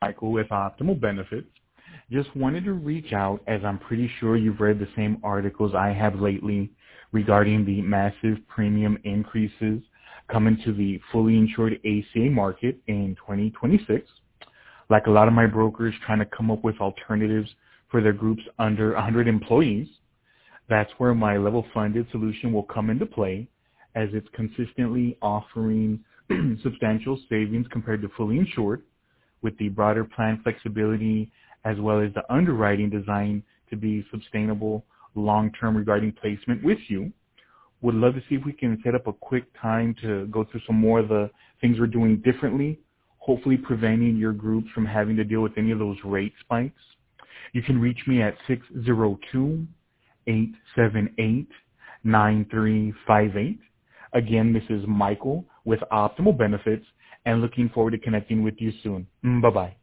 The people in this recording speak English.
Michael with Optimal Benefits. Just wanted to reach out as I'm pretty sure you've read the same articles I have lately regarding the massive premium increases coming to the fully insured ACA market in 2026. Like a lot of my brokers trying to come up with alternatives for their groups under 100 employees, that's where my level funded solution will come into play, as it's consistently offering substantial savings compared to fully insured, with the broader plan flexibility as well as the underwriting design to be sustainable long-term regarding placement with you. Would love to see if we can set up a quick time to go through some more of the things we're doing differently, hopefully preventing your groups from having to deal with any of those rate spikes. You can reach me at 602-878-9358. Again, this is Michael with Optimal Benefits, and looking forward to connecting with you soon. Bye-bye.